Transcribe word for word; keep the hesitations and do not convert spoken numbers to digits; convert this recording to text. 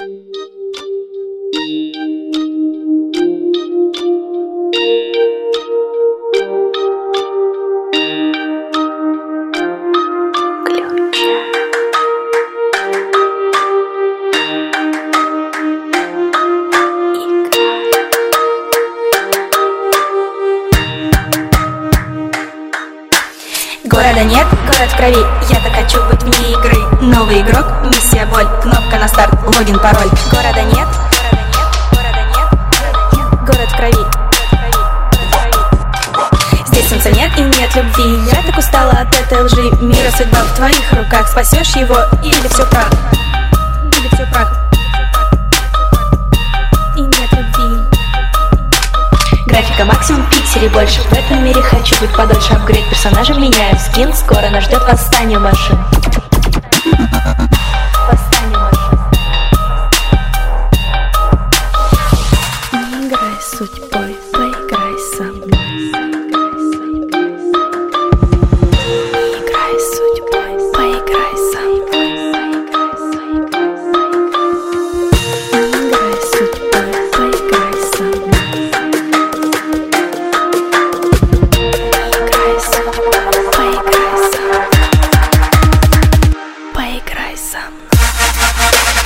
Города нет, город в крови, я так хочу быть вне игры. Новый игрок, миссия боль, кнопка на старт, логин, пароль. Города нет, города нет, города нет, город в крови. Здесь солнца нет и нет любви, я так устала от этой лжи. Мир и судьба в твоих руках, спасешь его или все прах, или все прах. И нет любви. Графика максимум, пикселей больше. В этом мире хочу быть подольше. Апгрейд персонажа меняю скин. Скоро нас ждет восстание машин. Восстание машин. Не играй с судьбой, поиграй со мной. Не играй с судьбой, поиграй со мной. Не играй с судьбой, поиграй со мной. Поиграй со мной.